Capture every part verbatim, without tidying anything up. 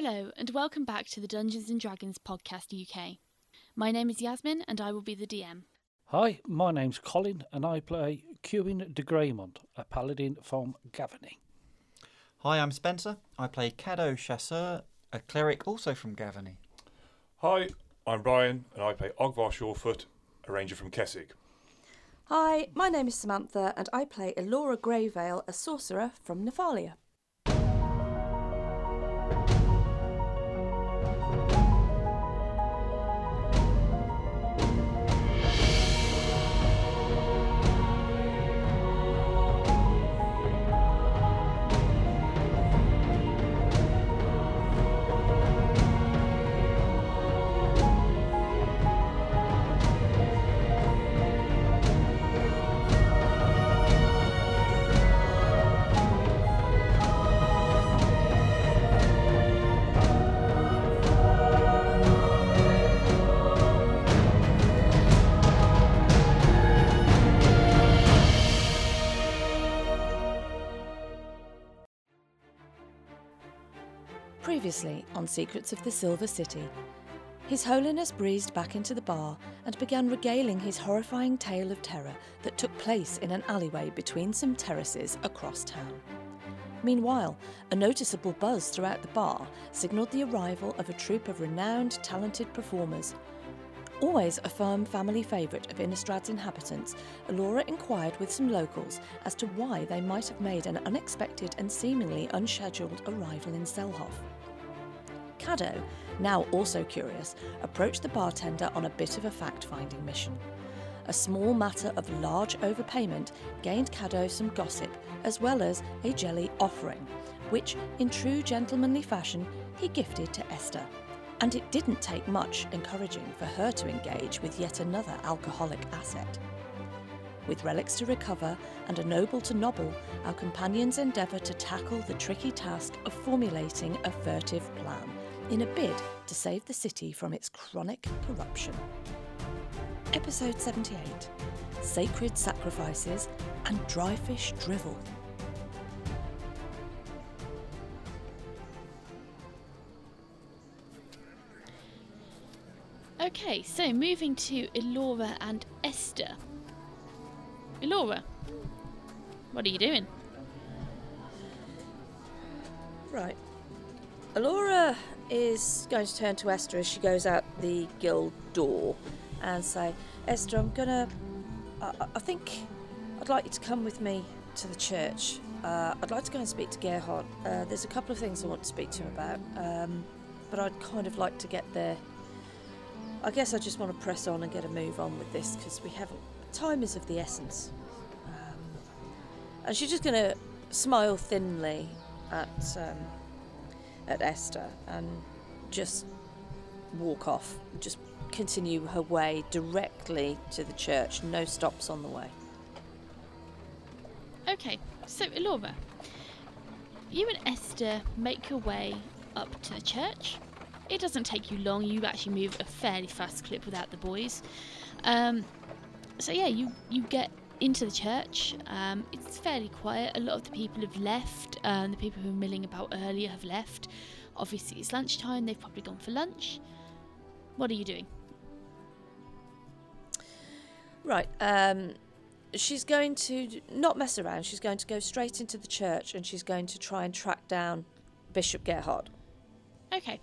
Hello, and welcome back to the Dungeons and Dragons Podcast U K. My name is Yasmin, and I will be the D M. Hi, my name's Colin, and I play Cuin de Greymont, a paladin from Gavany. Hi, I'm Spencer. I play Caddo Chasseur, a cleric also from Gavany. Hi, I'm Brian, and I play Ogvar Shawfoot, a ranger from Kessig. Hi, my name is Samantha, and I play Elora Greyvale, a sorcerer from Nephalia. Previously on Secrets of the Silver City, His Holiness breezed back into the bar and began regaling his horrifying tale of terror that took place in an alleyway between some terraces across town. Meanwhile, a noticeable buzz throughout the bar signalled the arrival of a troupe of renowned, talented performers. Always a firm family favourite of Innistrad's inhabitants, Elora inquired with some locals as to why they might have made an unexpected and seemingly unscheduled arrival in Selhoff. Caddo, now also curious, approached the bartender on a bit of a fact-finding mission. A small matter of large overpayment gained Caddo some gossip, as well as a jelly offering, which, in true gentlemanly fashion, he gifted to Esther. And it didn't take much encouraging for her to engage with yet another alcoholic asset. With relics to recover and a noble to nobble, our companions endeavour to tackle the tricky task of formulating a furtive plan in a bid to save the city from its chronic corruption. Episode seventy-eight, Sacred Sacrifices and Dryfish Drivel. Okay, so moving to Elora and Esther. Elora, what are you doing? Right. Elora is going to turn to Esther as she goes out the guild door and say, Esther, I'm gonna... I, I think I'd like you to come with me to the church. Uh, I'd like to go and speak to Gerhard. Uh, there's a couple of things I want to speak to him about, um, but I'd kind of like to get there. I guess I just want to press on and get a move on with this because we haven't... Time is of the essence. Um, and she's just going to smile thinly at um, at Esther and just walk off. Just continue her way directly to the church. No stops on the way. Okay, so Elora, you and Esther make your way up to the church. It doesn't take you long. You actually move a fairly fast clip without the boys. Um, so yeah, you, you get into the church. Um, it's fairly quiet. A lot of the people have left. Um, the people who were milling about earlier have left. Obviously it's lunchtime. They've probably gone for lunch. What are you doing? Right. Um, she's going to not mess around. She's going to go straight into the church and she's going to try and track down Bishop Gerhard. Okay.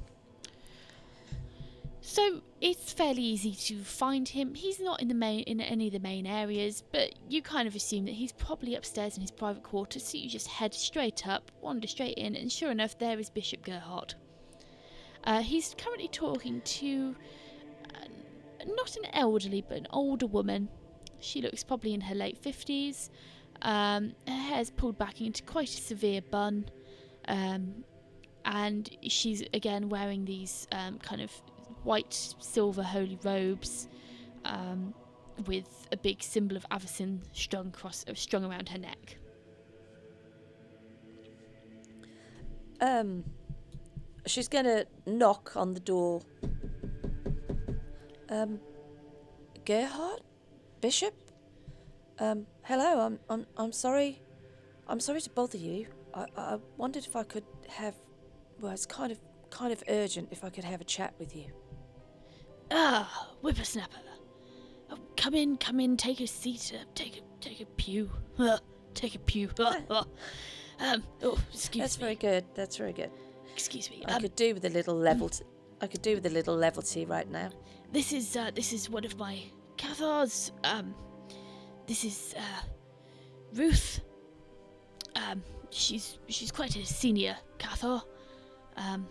So it's fairly easy to find him. He's not in the main in any of the main areas, but you kind of assume that he's probably upstairs in his private quarters. So you just head straight up, wander straight in, and sure enough, there is Bishop Gerhard. Uh, he's currently talking to uh, not an elderly, but an older woman. She looks probably in her late fifties. Um, her hair's pulled back into quite a severe bun, um, and she's again wearing these um, kind of white silver holy robes um, with a big symbol of Avacyn strung across, uh, strung around her neck. Um, she's going to knock on the door. Um, Gerhard, Bishop. Um, hello. I'm I'm I'm sorry. I'm sorry to bother you. I I wondered if I could have. Well, it's kind of kind of urgent if I could have a chat with you. Ah, whippersnapper. Oh, come in, come in, take a seat, uh, take a, take a pew. Uh, take a pew. Uh, uh. Um, oh, excuse That's me. very good. That's very good. Excuse me. I Um, could do with a little level. T- I could do with a little levity right now. This is, uh, this is one of my Cathars. Um, this is, uh, Ruth. Um, she's, she's quite a senior Cathar. Um,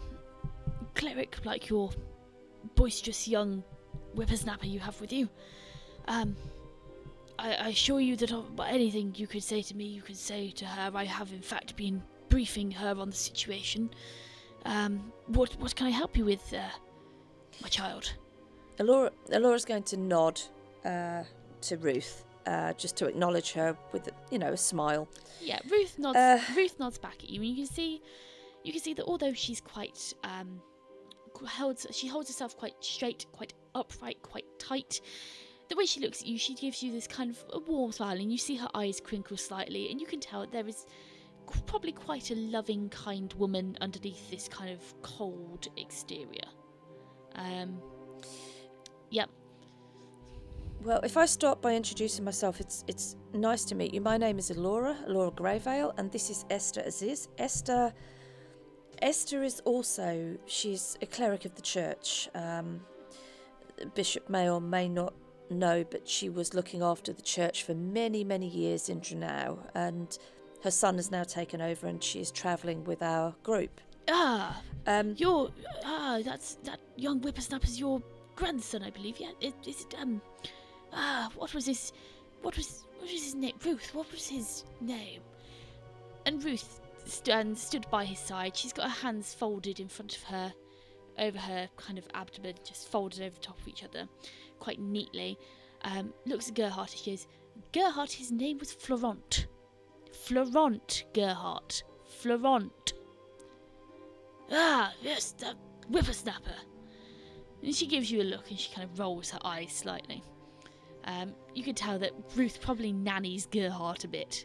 cleric like your boisterous young whippersnapper you have with you. Um, I, I assure you that uh, anything you could say to me, you could say to her. I have in fact been briefing her on the situation. Um, what what can I help you with, uh, my child? Alora, Alora's going to nod uh, to Ruth, uh, just to acknowledge her with, you know, a smile. Yeah, Ruth nods. Uh, Ruth nods back at you, and you can see, you can see that although she's quite um, holds, she holds herself quite straight, quite upright, quite tight. The way she looks at you, she gives you this kind of a warm smile, and you see her eyes crinkle slightly, and you can tell that there is qu- probably quite a loving, kind woman underneath this kind of cold exterior. Um, yep. Well, if I start by introducing myself, it's it's nice to meet you. My name is Alora, Alora Greyvale, and this is Esther Aziz. Esther, Esther is also, she's a cleric of the church. Um, Bishop may or may not know, but she was looking after the church for many, many years in Dranau, and her son has now taken over, and she is travelling with our group. Ah, Um, your ah, that's that young whippersnapper's your grandson, I believe. Yeah, is, is it um, ah, what was his, what was what was his name? Ruth. What was his name? And Ruth st- stood by his side. She's got her hands folded in front of her, over her kind of abdomen, just folded over the top of each other, quite neatly. Um, looks at Gerhardt and she goes, Gerhardt, his name was Florent. Florent, Gerhardt. Florent. Ah, yes, the whippersnapper. And she gives you a look and she kind of rolls her eyes slightly. Um, you can tell that Ruth probably nannies Gerhardt a bit.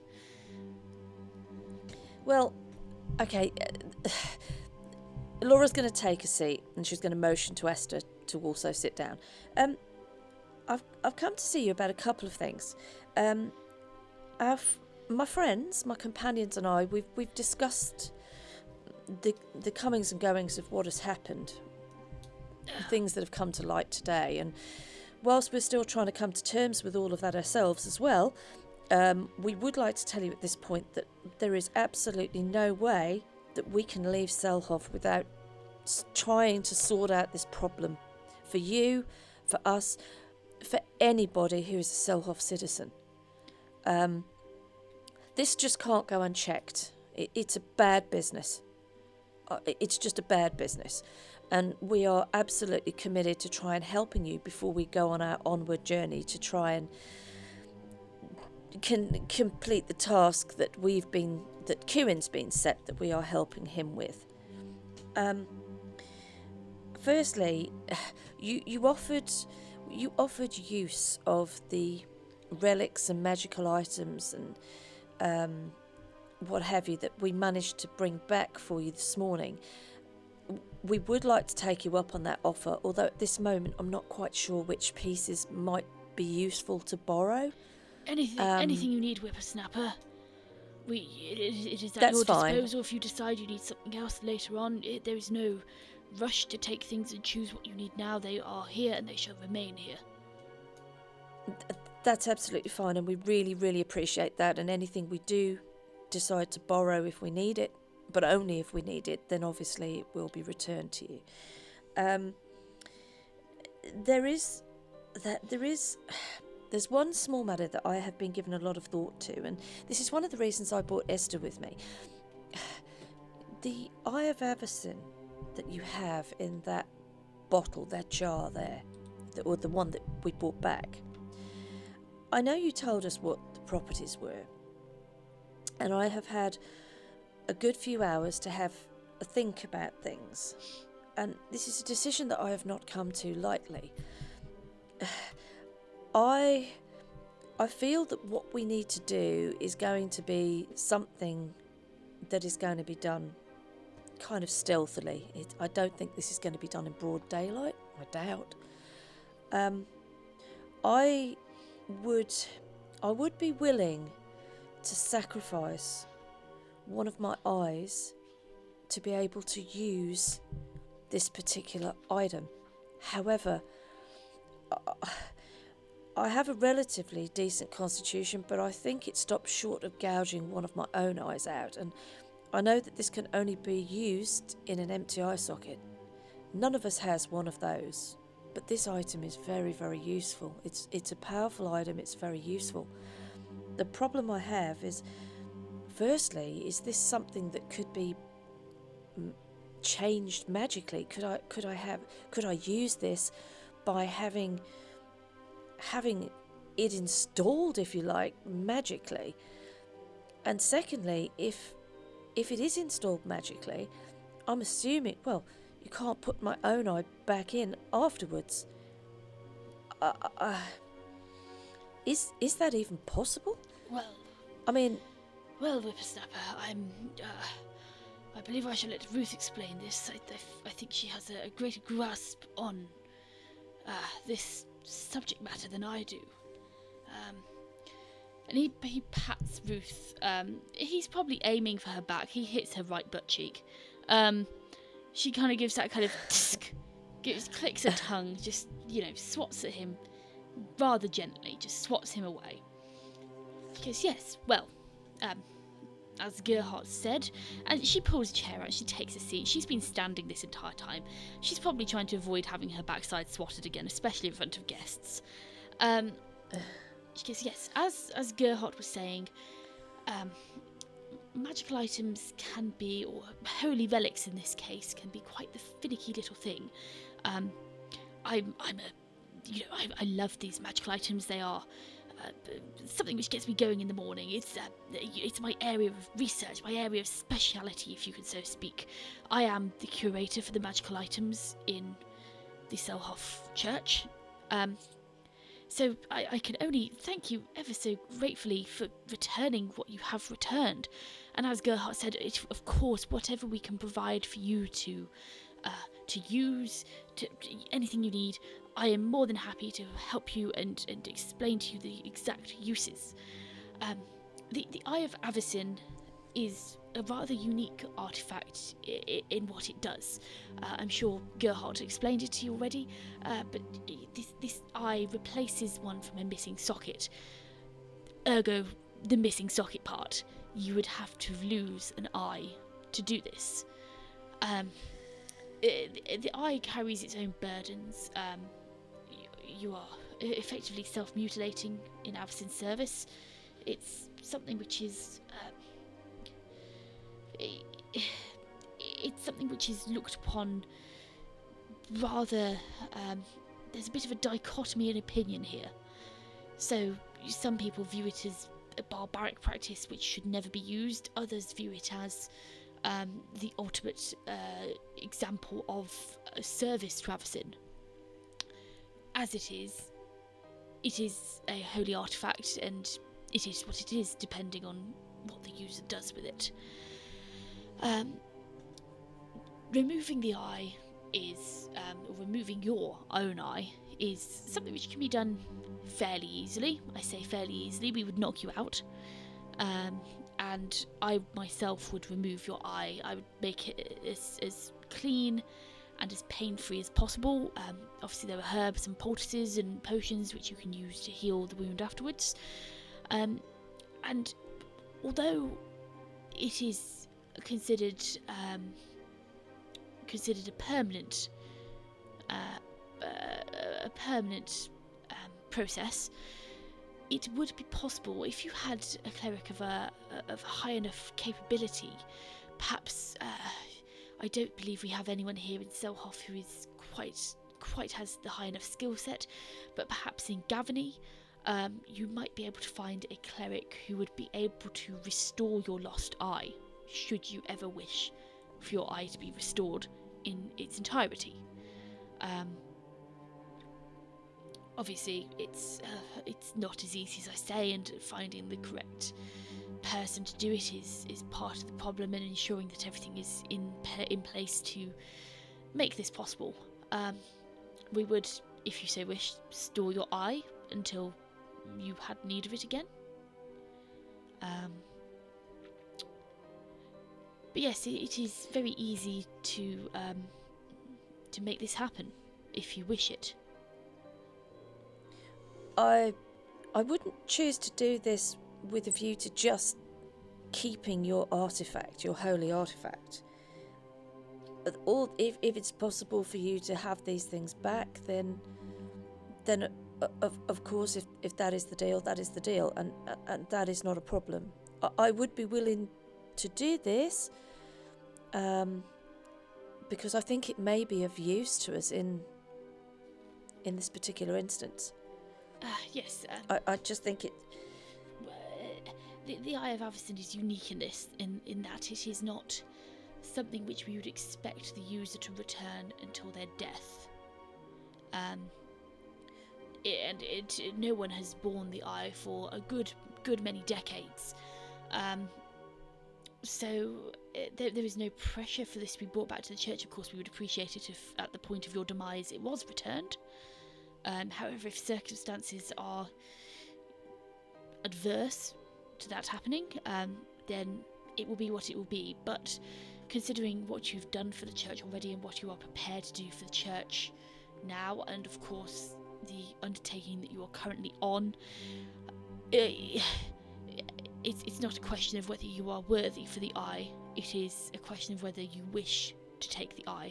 well, okay. Uh, Laura's going to take a seat, and she's going to motion to Esther to also sit down. Um, I've I've come to see you about a couple of things. Um, our f- my friends, my companions, and I, we've we've discussed the the comings and goings of what has happened, the things that have come to light today, and whilst we're still trying to come to terms with all of that ourselves as well, um, we would like to tell you at this point that there is absolutely no way that we can leave Selhoff without s- trying to sort out this problem for you, for us, for anybody who is a Selhoff citizen. Um, this just can't go unchecked. It, it's a bad business. Uh, it- it's just a bad business. And we are absolutely committed to try and helping you before we go on our onward journey to try and can complete the task that we've been, that Kieran's been set, that we are helping him with. Um, firstly, you you offered you offered use of the relics and magical items and um, what have you that we managed to bring back for you this morning. We would like to take you up on that offer, although at this moment I'm not quite sure which pieces might be useful to borrow. Anything, Um, anything you need, whippersnapper. We, it, it is at That's your fine. disposal if you decide you need something else later on. It, there is no rush to take things and choose what you need now. They are here and they shall remain here. That's absolutely fine, and we really, really appreciate that. And anything we do decide to borrow if we need it, but only if we need it, then obviously it will be returned to you. Um, there is that there is there's one small matter that I have been given a lot of thought to, and this is one of the reasons I brought Esther with me. The Eye of Avacyn that you have in that bottle, that jar there, the, or the one that we brought back. I know you told us what the properties were, and I have had a good few hours to have a think about things, and this is a decision that I have not come to lightly. I I feel that what we need to do is going to be something that is going to be done kind of stealthily. It, I don't think this is going to be done in broad daylight. I doubt. Um, I would, I would be willing to sacrifice one of my eyes to be able to use this particular item. However, I have a relatively decent constitution, but I think it stops short of gouging one of my own eyes out, and I know that this can only be used in an empty eye socket. None of us has one of those, but this item is very, very useful. It's it's a powerful item, it's very useful. The problem I have is, firstly, is this something that could be m- changed magically? Could I could I have could I use this by having having it installed, if you like, magically? And secondly, if if it is installed magically, I'm assuming, well, you can't put my own eye back in afterwards. Uh, uh, is is that even possible? Well, I mean, well, Whippersnapper, I'm. Uh, I believe I shall let Ruth explain this. I, I, I think she has a, a greater grasp on uh, this subject matter than I do. Um, and he he pats Ruth. Um, he's probably aiming for her back. He hits her right butt cheek. Um, she kind of gives that kind of tsk, gives clicks her tongue, just you know, swats at him rather gently, just swats him away. She goes, yes, well, um, as Gerhardt said, and she pulls a chair out, she takes a seat. She's been standing this entire time. She's probably trying to avoid having her backside swatted again, especially in front of guests. Um, she goes, yes, as as Gerhardt was saying, um, magical items can be, or holy relics in this case, can be quite the finicky little thing. Um, I'm I'm a, you know, I, I love these magical items. They are Uh, something which gets me going in the morning. It's uh, it's my area of research, my area of speciality, if you could so speak. I am the curator for the magical items in the Selhoff Church. Um, so I, I can only thank you ever so gratefully for returning what you have returned. And as Gerhardt said, it, of course, whatever we can provide for you to uh, to use, to, to anything you need, I am more than happy to help you and, and explain to you the exact uses. Um, the, the Eye of Avacyn is a rather unique artifact in, in what it does. Uh, I'm sure Gerhardt explained it to you already, uh, but this, this eye replaces one from a missing socket. Ergo, the missing socket part. You would have to lose an eye to do this. Um, the, the eye carries its own burdens. Um, you are effectively self-mutilating in Avacyn's service. It's something which is um, it, it's something which is looked upon rather um, there's a bit of a dichotomy in opinion here. So some people view it as a barbaric practice which should never be used. Others view it as um, the ultimate uh, example of a service to Avacyn. As it is, it is a holy artifact, and it is what it is, depending on what the user does with it. Um, removing the eye is, um, or removing your own eye, is something which can be done fairly easily. I say fairly easily, we would knock you out. Um, and I myself would remove your eye. I would make it as, as clean and as pain-free as possible. Um, obviously there are herbs and poultices and potions which you can use to heal the wound afterwards. Um, and although it is considered um, considered a permanent uh, uh, a permanent um, process, it would be possible if you had a cleric of a of high enough capability. Perhaps uh, I don't believe we have anyone here in Selhoff who is quite quite has the high enough skill set, but perhaps in Gavany, um, you might be able to find a cleric who would be able to restore your lost eye, should you ever wish for your eye to be restored in its entirety. Um, obviously, it's uh, it's not as easy as I say, and finding the correct person to do it is is part of the problem, and ensuring that everything is in in place to make this possible. Um, we would, if you so wish, store your eye until you had need of it again. Um, but yes, it, it is very easy to um, to make this happen if you wish it. I I wouldn't choose to do this with a view to just keeping your artifact, your holy artifact. Or if, if it's possible for you to have these things back, then then uh, of of course, if, if that is the deal, that is the deal, and and that is not a problem. I, I would be willing to do this, um, because I think it may be of use to us in in this particular instance. Uh, yes. Um, I, I just think it. uh, the, the Eye of Avacyn is unique in this, in, in that it is not something which we would expect the user to return until their death. Um, i- and it, no one has borne the Eye for a good, good many decades. Um, so uh, there, there is no pressure for this to be brought back to the church. Of course, we would appreciate it if, at the point of your demise, it was returned. Um, however, if circumstances are adverse to that happening, um, then it will be what it will be. But considering what you've done for the church already and what you are prepared to do for the church now, and of course the undertaking that you are currently on, uh, it's, it's not a question of whether you are worthy for the Eye. It is a question of whether you wish to take the Eye.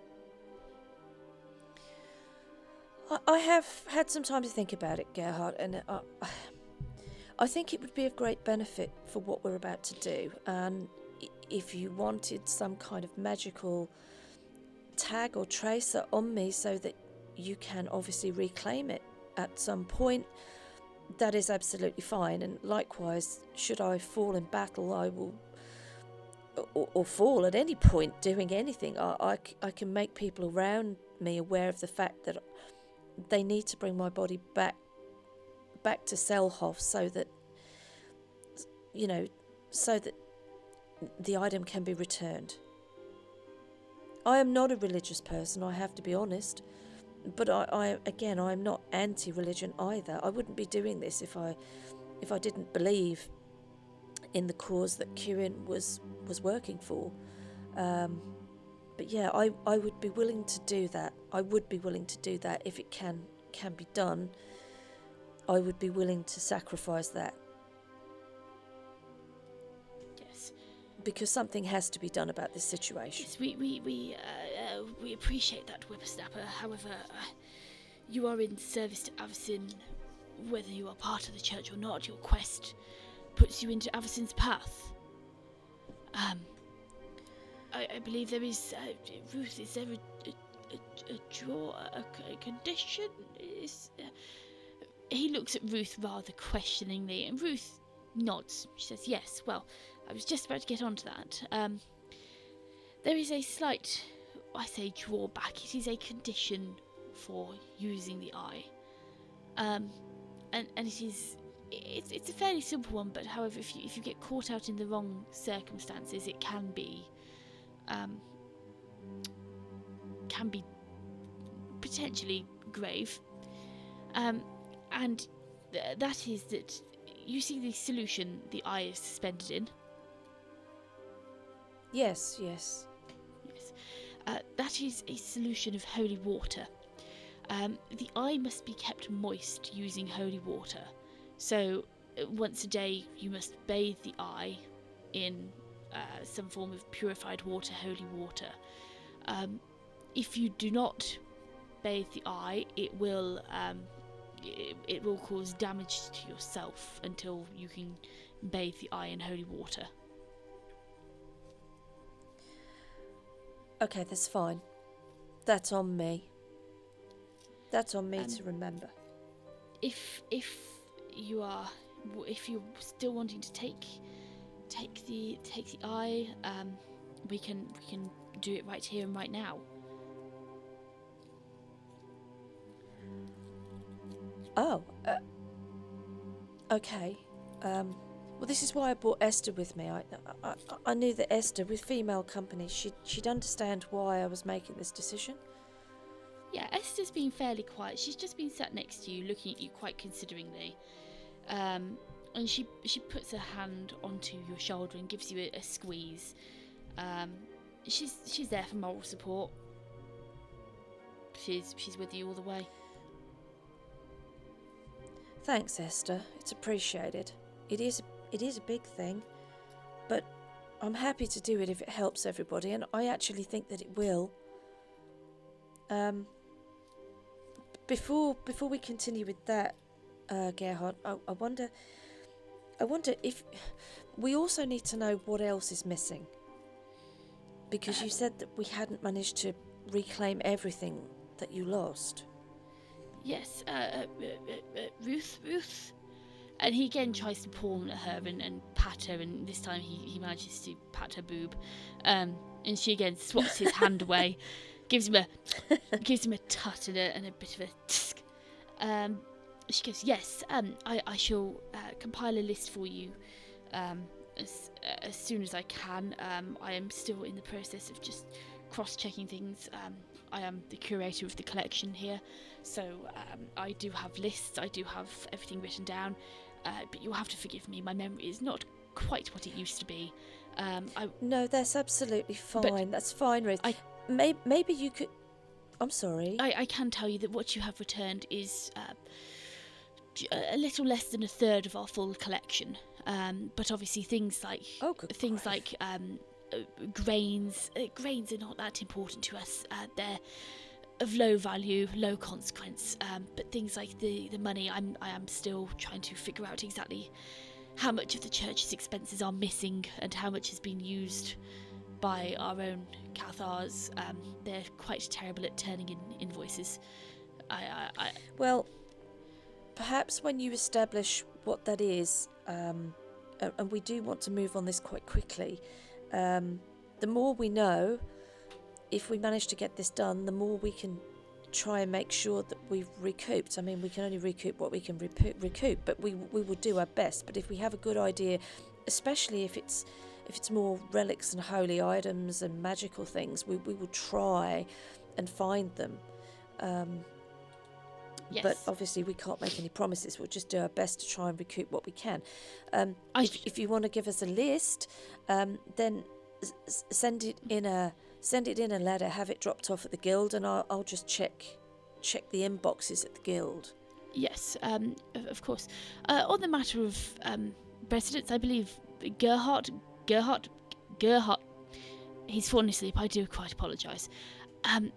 I have had some time to think about it, Gerhard, and I, I think it would be of great benefit for what we're about to do. And if you wanted some kind of magical tag or tracer on me so that you can obviously reclaim it at some point, that is absolutely fine. And likewise, should I fall in battle, I will, or, or fall at any point doing anything, I, I, I can make people around me aware of the fact that they need to bring my body back back to Selhoff so that, you know, so that the item can be returned. I am not a religious person, I have to be honest, but I, I again, I am not anti-religion either. I wouldn't be doing this if I if I didn't believe in the cause that Kirin was was working for. Um, But yeah, I, I would be willing to do that. I would be willing to do that if it can can be done. I would be willing to sacrifice that. Yes. Because something has to be done about this situation. Yes, we we we uh, uh, we appreciate that, Whippersnapper. However, uh, you are in service to Avacyn, whether you are part of the church or not. Your quest puts you into Avacyn's path. Um, I, I believe there is uh, Ruth. Is there a a, a, a draw, a, a condition? Is uh, he looks at Ruth rather questioningly, and Ruth nods. She says, "Yes. Well, I was just about to get onto that. Um, there is a slight, I say, drawback. It is a condition for using the eye. Um, and and it is, it's it's a fairly simple one. But however, if you if you get caught out in the wrong circumstances, it can be, um, can be potentially grave. Um, and th- that is that you see the solution the eye is suspended in." Yes, yes. Yes. Uh, that is a solution of holy water. Um, the eye must be kept moist using holy water. So uh, once a day you must bathe the eye in uh, some form of purified water, holy water. Um, if you do not bathe the eye, it will um, it, it will cause damage to yourself until you can bathe the eye in holy water. Okay, that's fine. That's on me. That's on me Um, to remember. If if you are if you're still wanting to take take the take the eye, um, we can we can do it right here and right now. Oh, uh, okay. Um, Well, this is why I brought Esther with me. I, I, I knew that Esther, with female company, she'd, she'd understand why I was making this decision. Yeah, Esther's been fairly quiet. She's just been sat next to you, looking at you quite consideringly. Um, and she she puts her hand onto your shoulder and gives you a, a squeeze. Um, she's she's there for moral support. She's she's with you all the way. Thanks, Esther. It's appreciated. It is it is a big thing, but I'm happy to do it if it helps everybody, and I actually think that it will. Um. Before before we continue with that, uh, Gerhard, I, I wonder, I wonder if we also need to know what else is missing. Because you said that we hadn't managed to reclaim everything that you lost. Yes, uh, uh, uh, uh, Ruth, Ruth. And he again tries to pawn at her and, and pat her, and this time he, he manages to pat her boob. Um, and she again swats his hand away. Gives him a gives him a tut and a, and a bit of a tsk. Um, she goes, yes, um, I, I shall uh, compile a list for you um, as, uh, as soon as I can. Um, I am still in the process of just cross-checking things. Um, I am the curator of the collection here, so um, I do have lists, I do have everything written down, uh, but you'll have to forgive me, my memory is not quite what it used to be. Um, I, no, that's absolutely fine. But that's fine, Ruth. I, maybe, maybe you could... I'm sorry. I, I can tell you that what you have returned is uh, a little less than a third of our full collection. Um, but obviously things like oh, good things grief. like um, uh, grains. Uh, grains are not that important to us. Uh, they're of low value, low consequence. Um, but things like the, the money, I'm I am still trying to figure out exactly how much of the church's expenses are missing and how much has been used by our own Cathars. Um, they're quite terrible at turning in invoices. I, I, I Well, perhaps when you establish what that is, um, and, and we do want to move on this quite quickly, um, the more we know, if we manage to get this done, the more we can try and make sure that we've recouped. I mean, we can only recoup what we can recoup, recoup but we we will do our best. But if we have a good idea, especially if it's if it's more relics and holy items and magical things, we, we will try and find them. Um, yes. But obviously we can't make any promises. We'll just do our best to try and recoup what we can. Um, I if, if you want to give us a list, um, then s- send it in a send it in a letter. Have it dropped off at the guild, and I'll, I'll just check check the inboxes at the guild. Yes, um, of, of course. Uh, on the matter of um, residents, I believe Gerhard, Gerhard, Gerhard. He's fallen asleep. I do quite apologise. Um,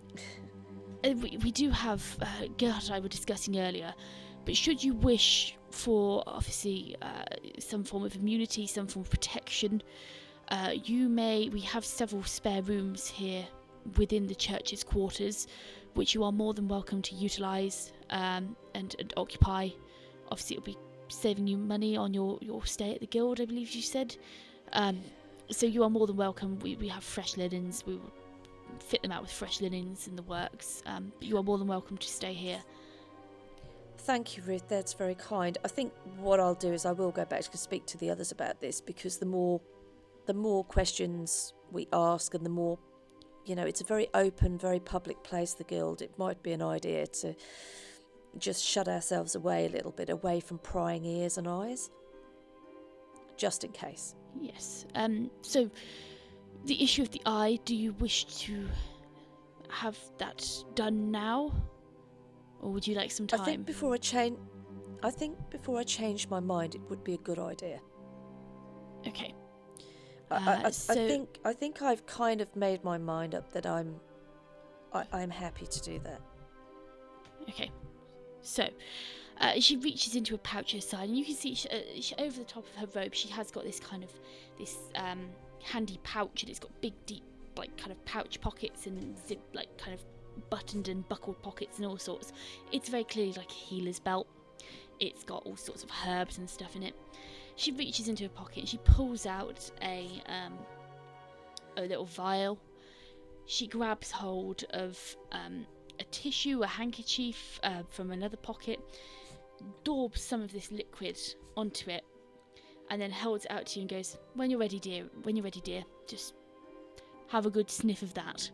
we, we do have uh, Gerhard and I were discussing earlier, but should you wish for obviously uh, some form of immunity, some form of protection, uh, you may. We have several spare rooms here within the church's quarters, which you are more than welcome to utilise um, and, and occupy. Obviously, it'll be saving you money on your, your stay at the guild, I believe you said. Um, so you are more than welcome. We we have fresh linens. We will fit them out with fresh linens in the works. Um, but you are more than welcome to stay here. Thank you, Ruth. That's very kind. I think what I'll do is I will go back to speak to the others about this, because the more the more questions we ask and the more, you know, it's a very open, very public place, the guild. It might be an idea to just shut ourselves away a little bit, away from prying ears and eyes, just in case. Yes. Um. So, the issue of the eye. Do you wish to have that done now, or would you like some time? I think before I change, I think before I change my mind, it would be a good idea. Okay. I, Uh, I, I, so- I think I think I've kind of made my mind up that I'm, I, I'm happy to do that. Okay. So, uh, she reaches into a pouch at her side, and you can see she, uh, she, over the top of her robe, she has got this kind of this um, handy pouch, and it's got big, deep, like kind of pouch pockets and zip, like kind of buttoned and buckled pockets and all sorts. It's very clearly like a healer's belt. It's got all sorts of herbs and stuff in it. She reaches into her pocket and she pulls out a um, a little vial. She grabs hold of um, a tissue, a handkerchief uh, from another pocket, daubs some of this liquid onto it, and then holds it out to you and goes, "When you're ready, dear. When you're ready, dear. Just have a good sniff of that."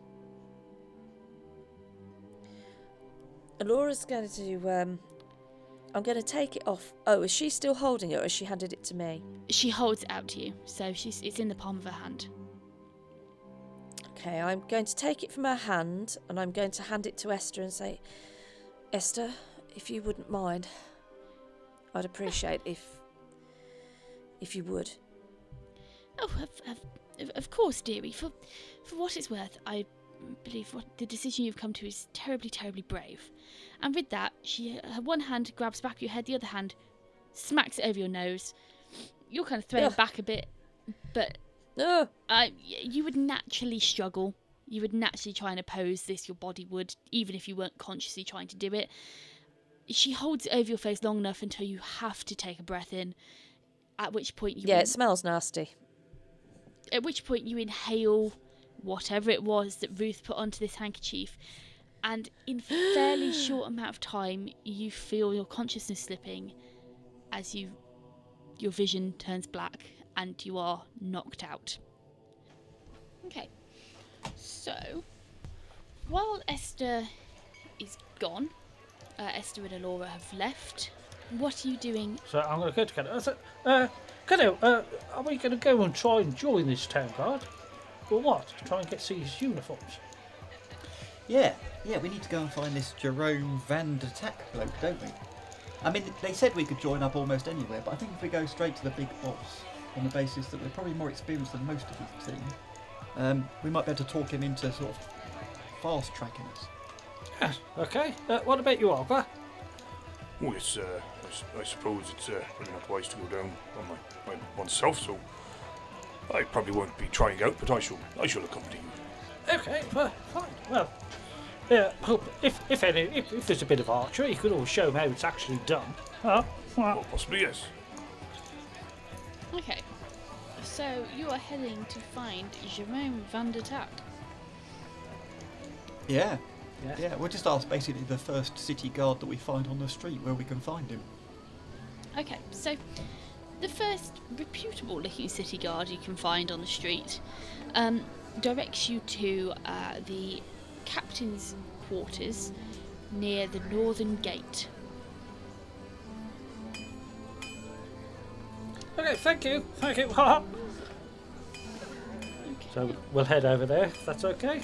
Alora's going to, um, I'm going to take it off. Oh, is she still holding it, or has she handed it to me? She holds it out to you, so she's it's in the palm of her hand. Okay, I'm going to take it from her hand, and I'm going to hand it to Esther and say, "Esther, if you wouldn't mind, I'd appreciate if, if you would." Oh, of, of, of course, dearie. For, for what it's worth, I believe what the decision you've come to is terribly, terribly brave. And with that, she, her one hand grabs the back of your head, the other hand smacks it over your nose. You're kind of thrown Ugh. back a bit, but Oh, uh, you would naturally struggle. You would naturally try and oppose this. Your body would, even if you weren't consciously trying to do it. She holds it over your face long enough until you have to take a breath in. At which point you yeah, in- it smells nasty. At which point you inhale whatever it was that Ruth put onto this handkerchief, and in fairly short amount of time, you feel your consciousness slipping as you, your vision turns black and you are knocked out. Okay, so while Esther is gone, uh, Esther and Alora have left. What are you doing? So I'm going to go to Cato. I said, uh, Cato, uh, are we going to go and try and join this town guard? Or what? Try and get see his uniforms? Yeah, yeah, we need to go and find this Jerome Van der Tak bloke, don't we? I mean, they said we could join up almost anywhere, but I think if we go straight to the big boss, on the basis that we're probably more experienced than most of his team, um, we might be able to talk him into sort of fast tracking us. Yes, okay. Uh, what about you, Olga? Well, it's, uh, I, s- I suppose it's uh, really not wise to go down on my, my oneself, so I probably won't be trying out, but I shall, I shall accompany you. Okay, well, fine. Well, yeah, hope if if any if, if there's a bit of archery, you could always show them how it's actually done. Huh? Well, Well, possibly yes. Okay, so you are heading to find Jerome Van der Tak. Yeah, yes. yeah, we'll just ask basically the first city guard that we find on the street where we can find him. Okay, so the first reputable looking city guard you can find on the street um, directs you to uh, the captain's quarters near the northern gate. Okay, thank you, thank you. Okay. So we'll head over there, if that's okay.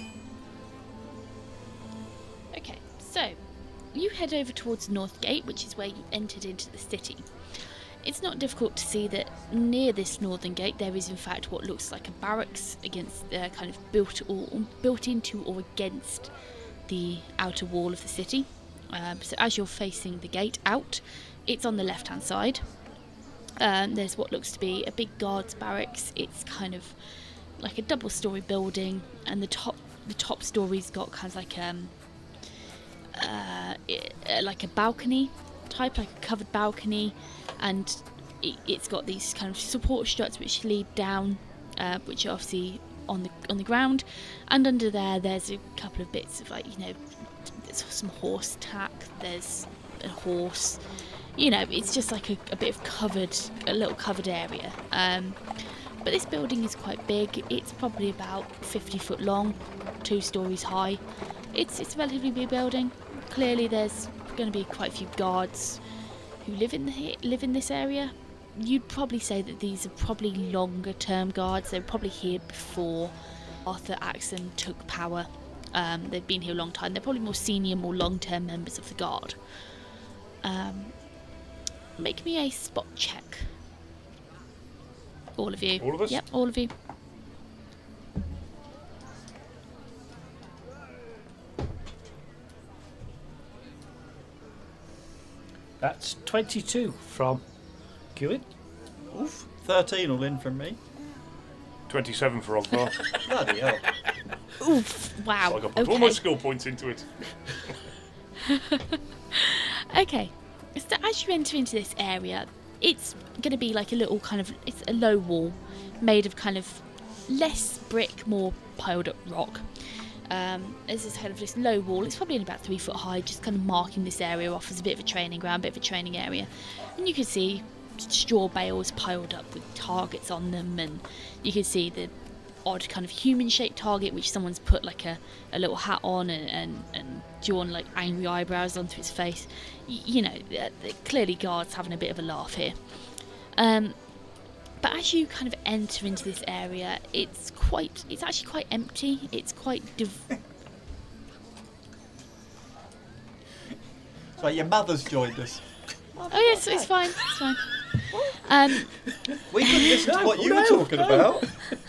Okay, so you head over towards North Gate, which is where you entered into the city. It's not difficult to see that near this northern gate there is in fact what looks like a barracks against uh, kind of built or built into or against the outer wall of the city. Um, so as you're facing the gate out, it's on the left hand side. Um, there's what looks to be a big guards barracks. It's kind of like a double story building, and the top the top story's got kind of like um uh, it, uh like a balcony type, like a covered balcony, and it, it's got these kind of support struts which lead down, uh, which are obviously on the on the ground, and under there there's a couple of bits of like, you know, there's some horse tack, there's a horse, you know, it's just like a, a bit of covered, a little covered area. Um, but this building is quite big. It's probably about fifty foot long, two stories high. It's it's a relatively big building. Clearly, there's going to be quite a few guards who live in the live in this area. You'd probably say that these are probably longer term guards. They were probably here before Arthur Axon took power. Um, they've been here a long time. They're probably more senior, more long term members of the guard. Um, make me a spot check. All of you. All of us? Yep, all of you. That's twenty-two from Gewin. Oof, thirteen all in from me. twenty-seven for Ogvar. Bloody hell. Oof! Wow. I got put all my Okay. skill points into it. Okay. So as you enter into this area, it's going to be like a little kind of, it's a low wall made of kind of less brick, more piled up rock. Um, there's this kind of this low wall. It's probably only about three foot high, just kind of marking this area off as a bit of a training ground, bit of a training area. And you can see straw bales piled up with targets on them, and you can see the odd kind of human-shaped target which someone's put like a, a little hat on and, and, and drawn like angry eyebrows onto his face. Y- you know, they're, they're clearly guards having a bit of a laugh here. Um, but as you kind of enter into this area, it's quite, it's actually quite empty. It's quite... Div- So your mother's joined us. oh yes, it's fine, it's fine. Um, We could listen to No, what you no, were talking no. about.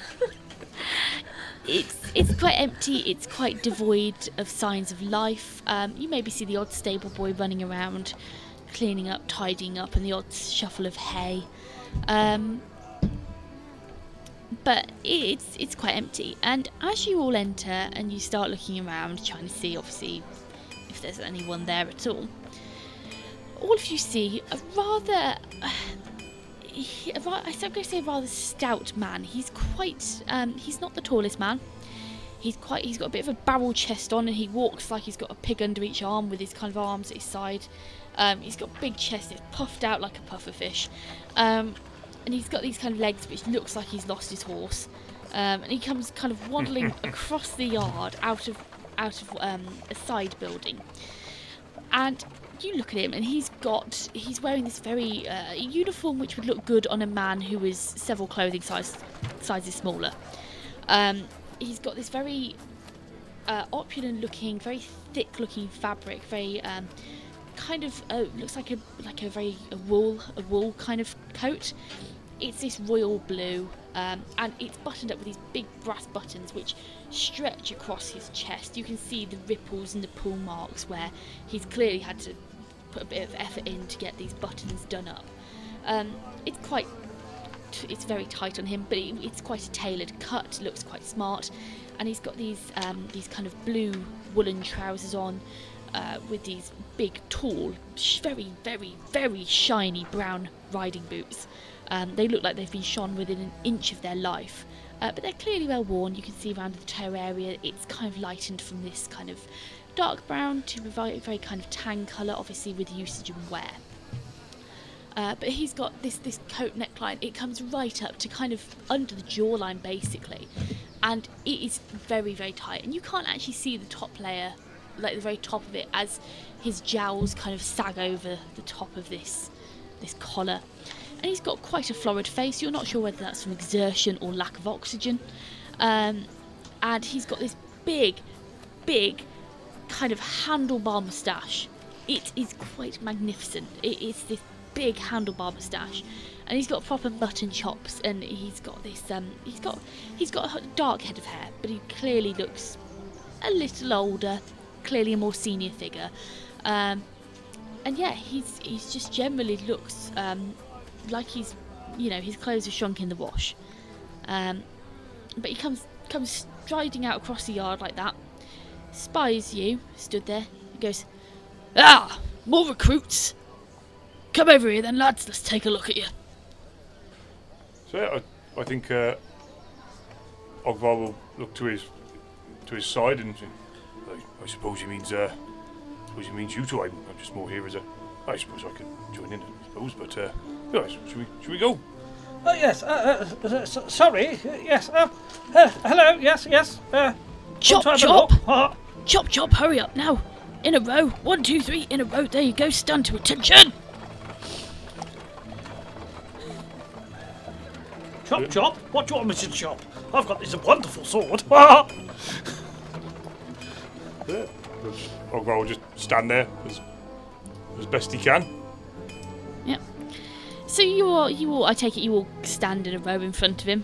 It's it's quite empty. It's quite devoid of signs of life. Um, you maybe see the odd stable boy running around, cleaning up, tidying up, and the odd shuffle of hay. Um, but it's it's quite empty. And as you all enter and you start looking around, trying to see obviously if there's anyone there at all, all of you see a rather. He, I'm going to say a rather stout man. He's quite. Um, he's not the tallest man. He's quite. He's got a bit of a barrel chest on, and he walks like he's got a pig under each arm, with his kind of arms at his side. Um, he's got a big chest. It's puffed out like a puffer fish, um, and he's got these kind of legs, which looks like he's lost his horse. Um, and he comes kind of waddling across the yard out of out of um, a side building, and. You look at him, and he's got he's wearing this very uh, uniform which would look good on a man who is several clothing size, sizes smaller. Um, he's got this very uh, opulent looking, very thick looking fabric, very um, kind of uh, looks like a like a very a wool a wool kind of coat. It's this royal blue, um, and it's buttoned up with these big brass buttons which stretch across his chest. You can see the ripples and the pull marks where he's clearly had to put a bit of effort in to get these buttons done up. Um, it's quite, t- it's very tight on him, but it, it's quite a tailored cut. Looks quite smart, and he's got these um, these kind of blue woolen trousers on. Uh, with these big, tall, sh- very, very, very shiny brown riding boots. Um, they look like they've been shone within an inch of their life, uh, but they're clearly well worn. You can see around the toe area it's kind of lightened from this kind of dark brown to a very, very kind of tan colour, obviously with usage and wear. Uh, but he's got this, this coat neckline. It comes right up to kind of under the jawline, basically, and it is very, very tight, and you can't actually see the top layer, like the very top of it, as his jowls kind of sag over the top of this this collar. And he's got quite a florid face. You're not sure whether that's from exertion or lack of oxygen. Um, and he's got this big, big kind of handlebar moustache. It is quite magnificent. It is this big handlebar moustache, and he's got proper mutton chops, and he's got this. Um, he's got he's got a dark head of hair, but he clearly looks a little older. Clearly a more senior figure, um, and yeah, he's he's just generally looks um, like he's, you know, his clothes are shrunk in the wash, um, but he comes comes striding out across the yard like that, spies you stood there, and goes, "Ah, more recruits! Come over here then, lads. Let's take a look at you." So yeah, I, I think uh, Ogvar will look to his to his side and. I, I suppose he means, uh, I suppose he means you two. I'm, I'm just more here as a. I suppose I could join in, I suppose, but uh, guys, should we, should we go? Oh yes. Uh, uh, uh, so, sorry. Uh, yes. Uh, uh, hello. Yes. Yes. Uh, Chop, want to have a chop, look? Uh, chop, chop. Hurry up now. In a row. One, two, three. In a row. There you go. Stand to attention. chop, chop. What do you want me to chop? I've got this wonderful sword. Ah! Yeah. Ogvar will just stand there as as best he can. Yep. So you all, you all, I take it you all stand in a row in front of him.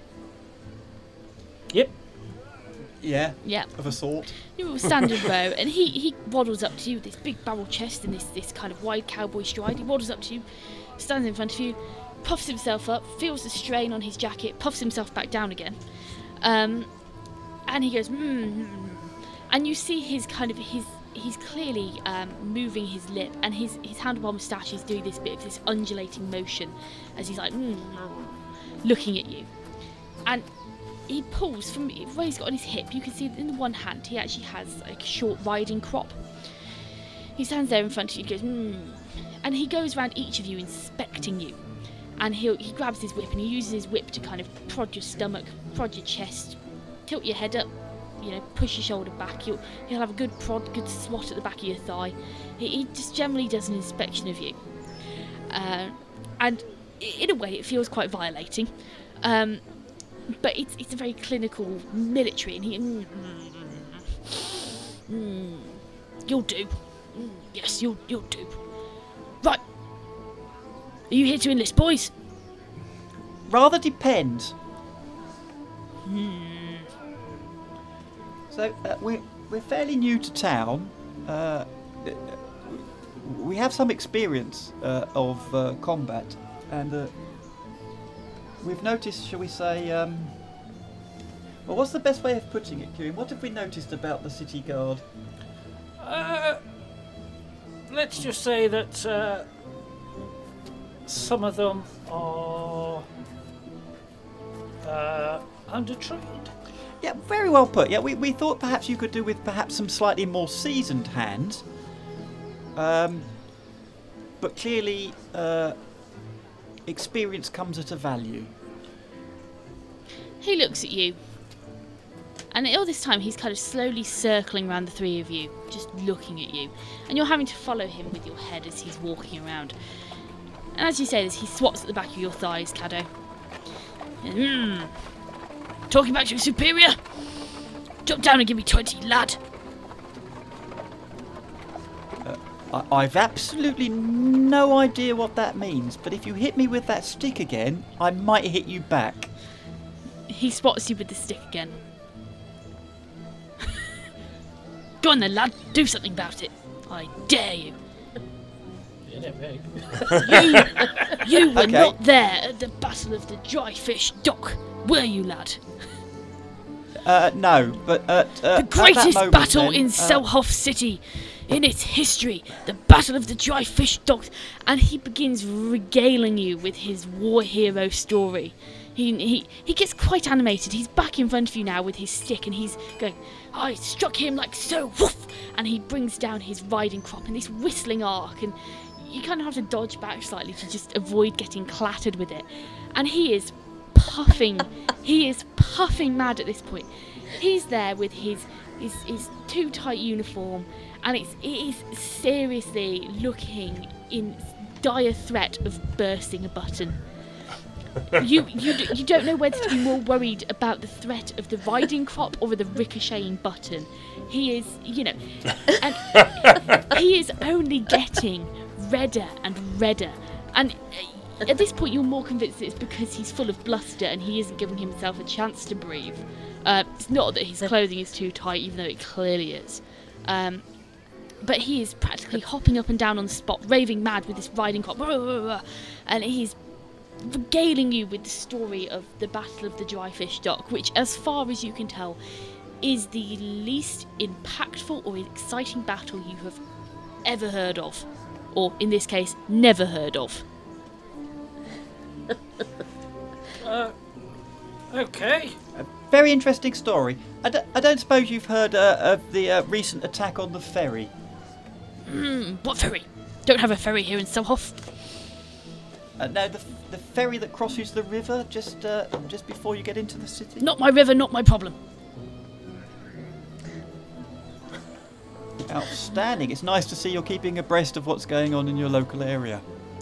Yep. Yeah, Yeah. of a sort. You all stand in a row, and he, he waddles up to you with this big barrel chest and this, this kind of wide cowboy stride. He waddles up to you, stands in front of you, puffs himself up, feels the strain on his jacket, puffs himself back down again. Um, and he goes, hmm. And you see his kind of, his he's clearly um, moving his lip, and his, his handlebar moustache is doing this bit of this undulating motion as he's like, mm, looking at you. And he pulls from where he's got on his hip. You can see in the one hand he actually has a short riding crop. He stands there in front of you and goes, mm, and he goes around each of you inspecting you. and he he grabs his whip and he uses his whip to kind of prod your stomach, prod your chest, tilt your head up, you know, push your shoulder back. He'll he'll have a good prod, good swat at the back of your thigh. He, he just generally does an inspection of you, uh, and in a way it feels quite violating, um, but it's it's a very clinical military, and he. Mm, mm, mm, you'll do. Mm, yes, you'll you'll do. Right. Are you here to enlist, boys? Rather depends. Hmm. So uh, we're we're fairly new to town. Uh, we have some experience uh, of uh, combat, and uh, we've noticed, shall we say, um, well, what's the best way of putting it, Kieran? What have we noticed about the city guard? Uh, let's just say that uh, some of them are uh, undertrained. Yeah, very well put. Yeah, we, we thought perhaps you could do with perhaps some slightly more seasoned hands. Um, but clearly, uh, experience comes at a value. He looks at you, and all this time he's kind of slowly circling around the three of you, just looking at you, and you're having to follow him with your head as he's walking around. And as you say this, he swats at the back of your thighs, Caddo. Hmm. Talking back to your superior? Jump down and give me twenty, lad. Uh, I, I've absolutely no idea what that means, but if you hit me with that stick again, I might hit you back. He spots you with the stick again. Go on then, lad. Do something about it. I dare you. Yeah, right. You, you were Okay. not there at the Battle of the Dry Fish Dock, were you, lad? Uh, no, but at, uh, The at that greatest moment battle then, in uh, Selhoff City, in its history, the Battle of the Dry Fish Docks, and he begins regaling you with his war hero story. He, he he gets quite animated. He's back in front of you now with his stick, and he's going, I struck him like so, woof! And he brings down his riding crop in this whistling arc, and you kind of have to dodge back slightly to just avoid getting clattered with it. And he is puffing, he is puffing mad at this point. He's there with his his, his too tight uniform, and it's, it is seriously looking in dire threat of bursting a button. You you d- you don't know whether to be more worried about the threat of the riding crop or the ricocheting button. He is, you know, and he is only getting redder and redder. And at this point, you're more convinced that it's because he's full of bluster and he isn't giving himself a chance to breathe. Uh, it's not that his clothing is too tight, even though it clearly is. Um, but he is practically hopping up and down on the spot, raving mad with this riding crop, and he's regaling you with the story of the Battle of the Dry Fish Dock, which, as far as you can tell, is the least impactful or exciting battle you have ever heard of. Or, in this case, never heard of. Uh, okay. A very interesting story. I, d- I don't suppose you've heard uh, of the uh, recent attack on the ferry. Hmm, what ferry? Don't have a ferry here in Selhoff. Uh, no, the, the ferry that crosses the river just uh, just before you get into the city. Not my river, not my problem. Outstanding. It's nice to see you're keeping abreast of what's going on in your local area.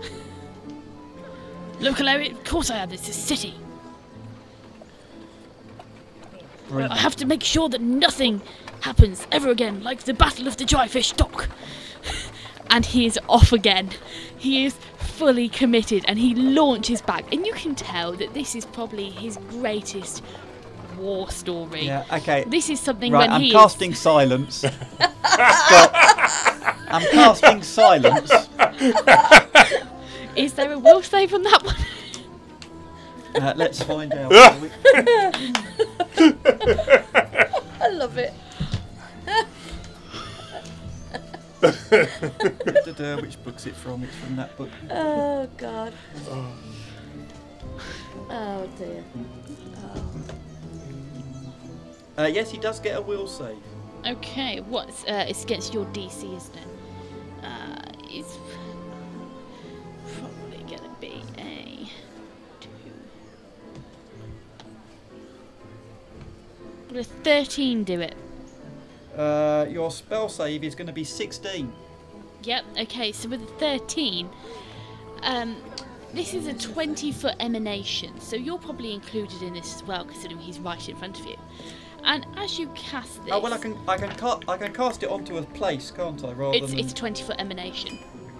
Local area? Of course I am. It's a city. Brilliant. I have to make sure that nothing happens ever again, like the Battle of the Dry Fish Dock. And he is off again. He is fully committed, and he launches back. And you can tell that this is probably his greatest war story. Yeah, okay. This is something Right, when I'm he casting silence. Stop. I'm casting silence. is... Is there a will save on that one? Uh, let's find out. shall we? I love it. Da-da, Which book's it from? It's from that book. Oh, God. Oh, dear. Oh. Uh, yes, he does get a will save. Okay, what's... Uh, it's against your D C, isn't it? Uh, it's... probably going to be a... Will a thirteen do it? Uh, your spell save is going to be sixteen. Yep, okay, so with a thirteen, um, this is a twenty foot emanation, so you're probably included in this as well, considering he's right in front of you. And as you cast this... Oh, well, I can I can, ca- I can cast it onto a place, can't I, rather It's, than... it's a twenty foot emanation.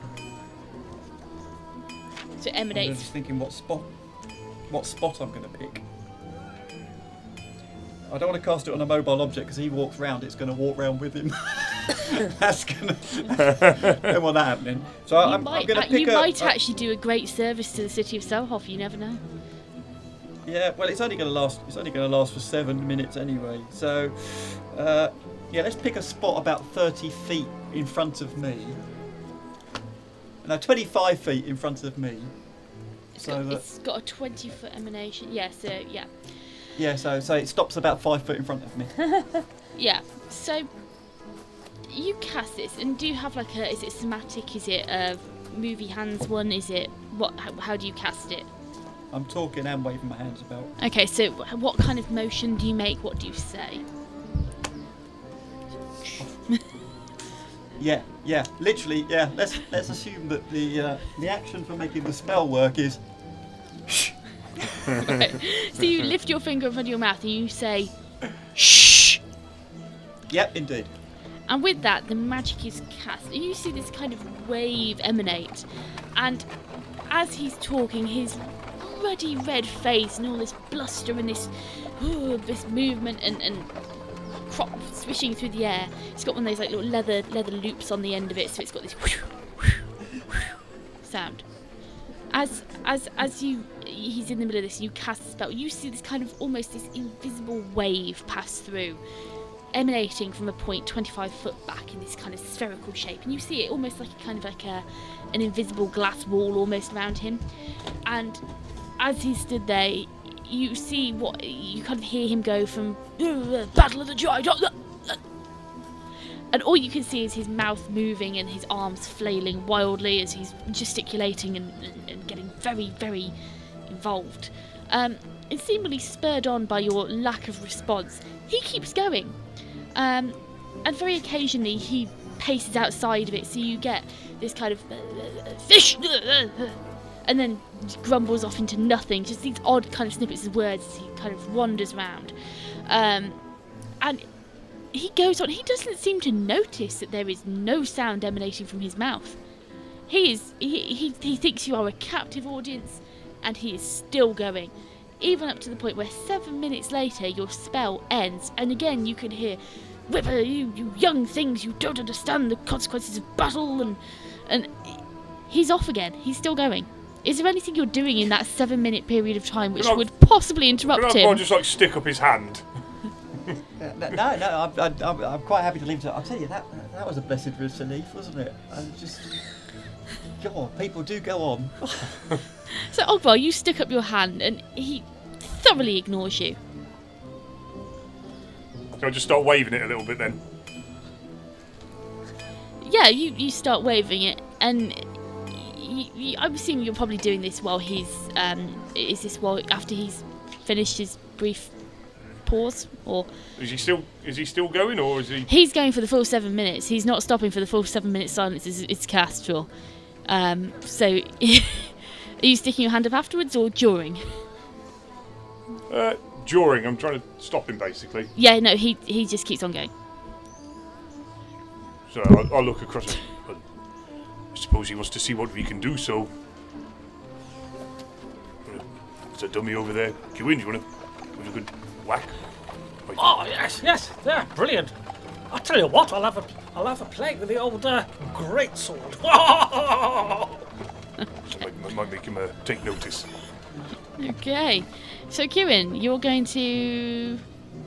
So it I'm emanates... just thinking what spot, what spot I'm going to pick. I don't want to cast it on a mobile object because he walks round, it's going to walk round with him. That's going to... Don't want that happening. So You I'm, might, I'm going to uh, pick you a... might a- actually do a great service to the city of Selhoff, you never know. Yeah, well, it's only going to last. It's only going to last for seven minutes anyway. So, uh, yeah, let's pick a spot about thirty feet in front of me. No, twenty-five feet in front of me. It's, So got, that- it's got a twenty foot emanation. Yeah, so yeah. Yeah, so so it stops about five foot in front of me. Yeah, so you cast this, and do you have like a, is it somatic, is it a movie hands one, is it, what? How, how do you cast it? I'm talking and waving my hands about. Okay, so what kind of motion do you make, what do you say? Yeah, yeah, literally, yeah. Let's let's assume that the uh, the action for making the spell work is. Right. So you lift your finger in front of your mouth and you say, shh! Yep, indeed. And with that, the magic is cast, and you see this kind of wave emanate. And as he's talking, his ruddy red face and all this bluster and this, ooh, this movement and, and crop swishing through the air. It's got one of those like little leather leather loops on the end of it, so it's got this whoosh, whoosh, whoosh sound. As as as you he's in the middle of this, you cast the spell. You see this kind of almost this invisible wave pass through, emanating from a point twenty-five foot back in this kind of spherical shape, and you see it almost like a kind of like a an invisible glass wall almost around him. And as he stood there, you see what you kind of hear him go from Battle of the Giant, and all you can see is his mouth moving and his arms flailing wildly as he's gesticulating and, and, and getting very, very involved. Um, and seemingly spurred on by your lack of response, he keeps going. Um, and very occasionally he paces outside of it, so you get this kind of fish, and then grumbles off into nothing, just these odd kind of snippets of words as he kind of wanders around. Um, and he goes on, he doesn't seem to notice that there is no sound emanating from his mouth. He is, he, he, he thinks you are a captive audience, and he is still going. Even up to the point where seven minutes later your spell ends, and again you can hear, "Whipper, you, you young things, you don't understand the consequences of battle," and and he's off again. He's still going. Is there anything you're doing in that seven minute period of time which Can I- would possibly interrupt Can I him? just like stick up his hand? Yeah, no, no, no I'm, I'm, I'm quite happy to leave it. I'll tell you that that was a blessed relief, wasn't it? And just, God, people do go on. So Ogvar, you stick up your hand and he thoroughly ignores you. Can I just start waving it a little bit then? Yeah, you, you start waving it, and y y I'm assuming you're probably doing this while he's um is this while after he's finished his brief pause, or Is he still is he still going, or is he? he's going for the full seven minutes. He's not stopping for the full seven minute silence. It's, it's Castrol. Um, so are you sticking your hand up afterwards or during? Uh, during. I'm trying to stop him basically. Yeah, no, he he just keeps on going. So I'll, I'll look across. It. Well, I suppose he wants to see what we can do. So, there's a dummy over there. Gwyn, you want to give a good whack? Right. Oh yes, yes, yeah, brilliant. I'll tell you what, I'll have a, I'll have a play with the old uh, great sword. Might, might make him uh, take notice. Okay, so Kieran, you're going to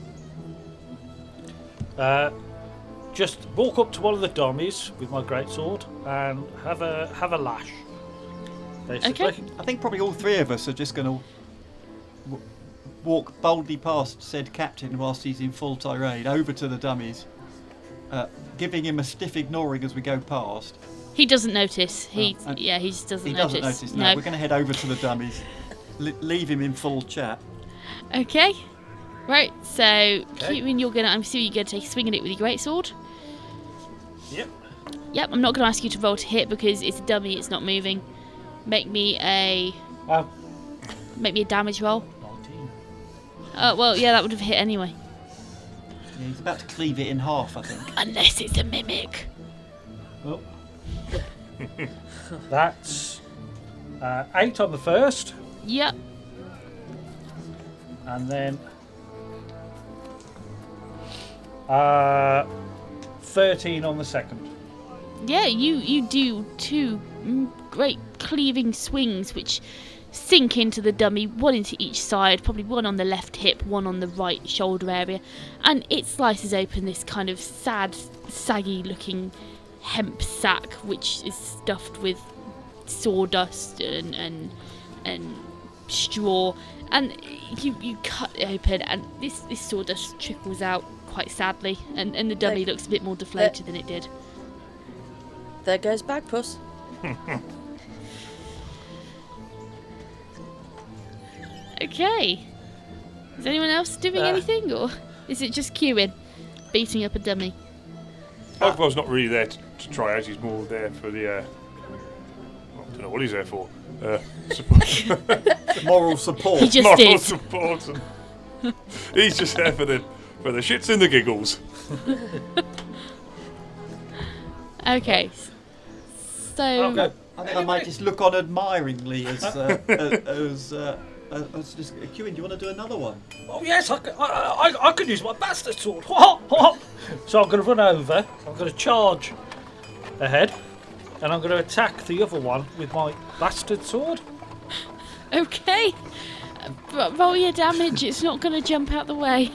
uh, just walk up to one of the dummies with my great sword and have a have a lash. Basically. Okay. I think probably all three of us are just going to w- walk boldly past said captain whilst he's in full tirade over to the dummies, uh, giving him a stiff ignoring as we go past. He doesn't notice. He Oh, and yeah, he just doesn't He notice. doesn't notice. No, we're going to head over to the dummies, li- leave him in full chat. Okay. Right, so Kieran, you're gonna. I'm assuming you're gonna take a swing at it with your greatsword. Yep. Yep. I'm not gonna ask you to roll to hit because it's a dummy. It's not moving. Make me a. Um, Make me a damage roll. nineteen. Oh well, yeah, that would have hit anyway. Yeah, he's about to cleave it in half, I think. Unless it's a mimic. Oh. That's uh, eight on the first, Yep. and then uh, thirteen on the second. Yeah, you you do two mm, great cleaving swings which sink into the dummy, one into each side, probably one on the left hip, one on the right shoulder area, and it slices open this kind of sad, saggy looking hemp sack which is stuffed with sawdust and and, and straw, and you, you cut it open and this, this sawdust trickles out quite sadly, and, and the dummy There- looks a bit more deflated than it did. There goes Bagpuss. Okay. Is anyone else doing Uh. anything, or is it just Kieran beating up a dummy? Ogvar's not really there to, to try out. He's more there for the. Uh, I don't know what he's there for. Uh, support. Moral support. He just Moral did. support. And he's just there for the for the shits and the giggles. Okay. So Okay. I think I might just look on admiringly as uh, as, as, uh, as just Kieran, do you want to do another one? Oh yes, I, c- I, I, I can use my bastard sword. So I'm going to run over. I'm going to charge ahead, and I'm going to attack the other one with my bastard sword. okay. Uh, roll your damage. It's not going to jump out the way.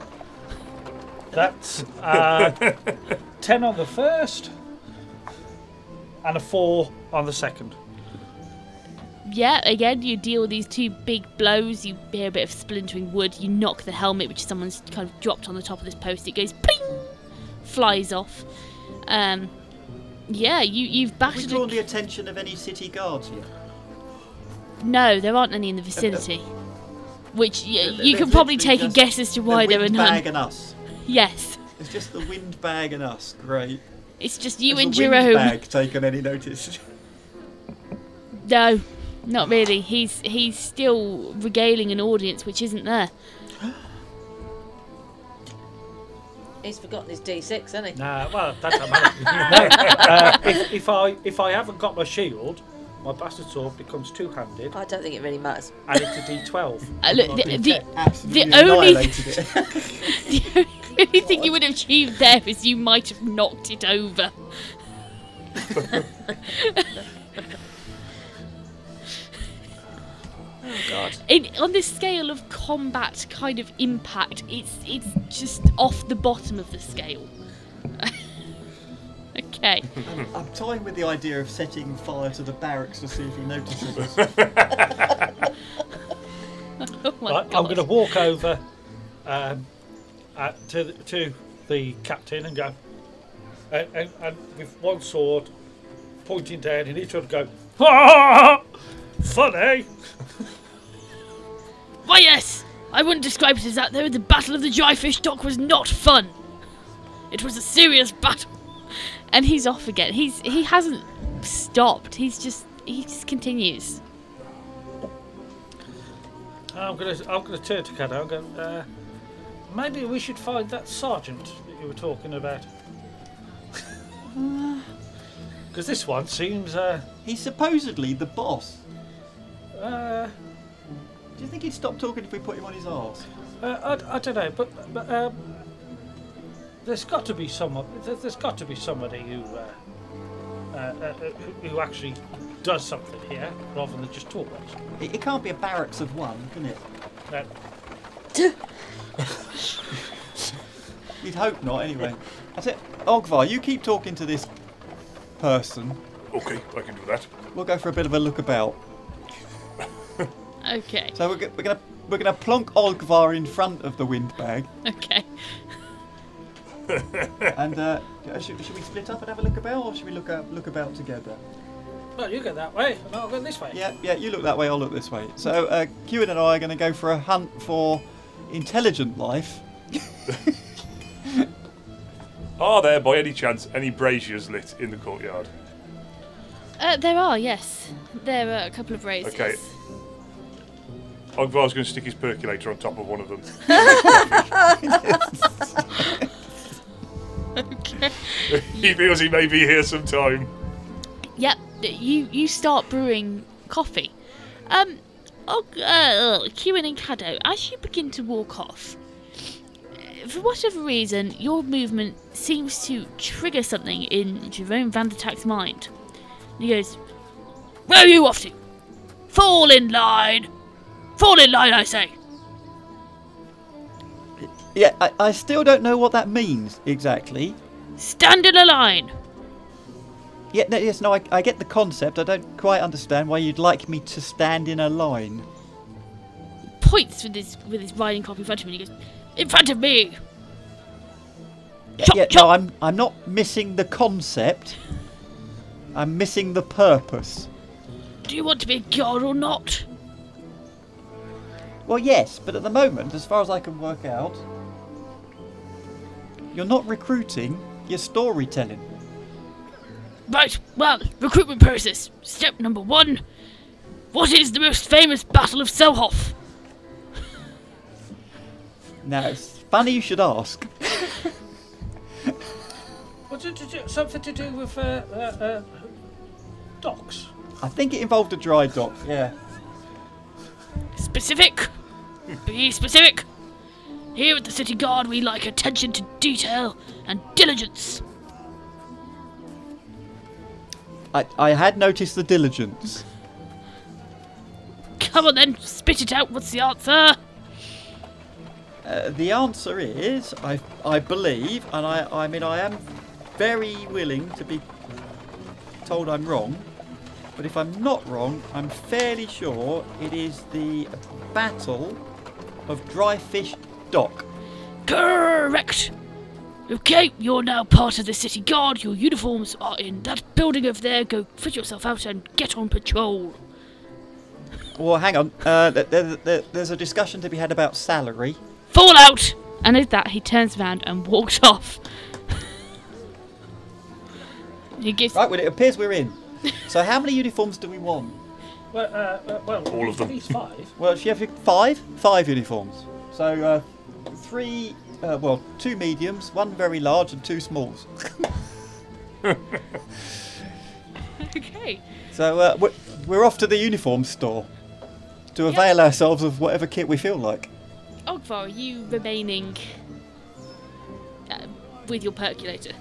That's uh, ten on the first, and a four on the second. Yeah, again, you deal these two big blows. You hear a bit of splintering wood. You knock the helmet, which someone's kind of dropped on the top of this post. It goes ping, flies off. Um, yeah, you you've Have we battered. drawn A... the attention of any city guards yet? No, there aren't any in the vicinity. Which y- They're- you they're can probably literally take a just guess as to why the there are windbag none. and us. Yes, It's just the windbag and us. Great. it's just you Has and the Jerome. windbag taken any notice? No, not really. He's he's still regaling an audience which isn't there. He's forgotten his D six, hasn't he? Nah, well, that doesn't matter. no, uh, if, if I if I haven't got my shield, my bastard sword becomes two-handed, I don't think it really matters. and it's a D twelve. Uh, look, not the, a the, D ten. Absolutely The only- annihilated it. the only thing you would have achieved there is you might have knocked it over. Oh God. In, on this scale of combat kind of impact, it's it's just off the bottom of the scale. Okay. I'm toying with the idea of setting fire to the barracks to see if he notices us. Oh my Right, I'm God. going to walk over um, uh, to the, to the captain and go, and, and, and with one sword pointing down, and each one go, ah, funny. Why yes, I wouldn't describe it as that though. The Battle of the Dryfish Dock was not fun. It was a serious battle. And he's off again. He's he hasn't stopped. He's just he just continues. I'm going to I'm going to turn to Caddo and go, uh, maybe we should find that sergeant that you were talking about. Because this one seems, uh, He's supposedly the boss. uh, Do you think he'd stop talking if we put him on his arse? uh I, I don't know, but, but um, there's got to be someone. there- There's got to be somebody who, uh, uh, uh, who, who actually does something here rather than just talk. It, it can't be a barracks of one, can it? Uh, You'd hope not, anyway. I said, Ogvar, you keep talking to this person. Okay, I can do that. We'll go for a bit of a look about. Okay. So we're, go- we're gonna we're gonna plonk Ogvar in front of the windbag, Okay. and uh, should, should we split up and have a look about, or should we look out, look about together? well, you go that way, and I'll go this way. Yeah, yeah. You look that way, I'll look this way. So uh, Kieran and I are going to go for a hunt for intelligent life. Are there, by any chance, any braziers lit in the courtyard? Uh, there are, yes. There are a couple of races. Okay. Ogvar's going to stick his percolator on top of one of them. Okay. He feels he may be here sometime. Yep, you you start brewing coffee. Um, oh, uh, Kieran and Caddo, as you begin to walk off, uh, for whatever reason, your movement seems to trigger something in Jerome Van der Tak's mind. He goes, "Where are you off to? Fall in line! Fall in line, I say!" Yeah, I, I still don't know what that means exactly. Stand in a line! Yeah, no, yes, no, I, I get the concept. I don't quite understand why you'd like me to stand in a line. Points with his with his riding crop in front of him and he goes, "In front of me!" Yeah, Chop, yeah, chop. no, I'm I'm not missing the concept. I'm missing the purpose. Do you want to be a god or not? Well, yes, but at the moment, as far as I can work out, you're not recruiting, you're storytelling. Right, well, recruitment process. Step number one. What is the most famous Battle of Selhoff? Now, it's funny you should ask. Was it to do, something to do with uh, uh, uh, docks? I think it involved a dry dock, yeah. Specific. Be specific. Here at the City Guard we like attention to detail and diligence. I, I had noticed the diligence. Come on then, spit it out. What's the answer? Uh, the answer is, I I believe, and I, I mean, I am very willing to be told I'm wrong, but if I'm not wrong, I'm fairly sure it is the Battle of Dryfish Dock. Correct. Okay, you're now part of the City Guard. Your uniforms are in that building over there. Go fit yourself out and get on patrol. Well, hang on, uh, th- th- th- there's a discussion to be had about salary. Fall out! And with that, he turns around and walks off. He gives. Right, well, it appears we're in. So how many uniforms do we want? Well, uh, uh, well, All of them. At least five. Well, she have five? Five uniforms. So, uh, three, uh, well, two mediums, one very large and two smalls. Okay. So, uh, we're, we're off to the uniform store to Yep. avail ourselves of whatever kit we feel like. Ogvar, are you remaining uh, with your percolator?